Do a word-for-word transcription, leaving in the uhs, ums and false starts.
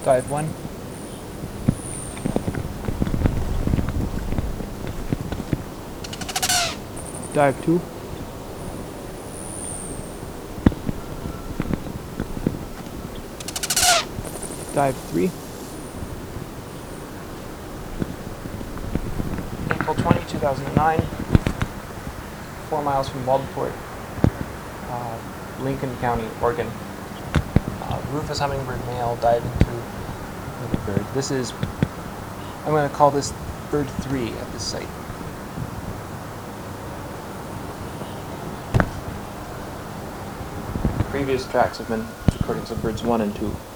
Dive one. Dive two. Dive three. April twentieth, two thousand nine. Four miles from Waldport, uh, Lincoln County, Oregon. Uh, Rufous hummingbird male dived into the bird. This is, I'm going to call this bird three at this site. Previous tracks have been recordings of birds one and two.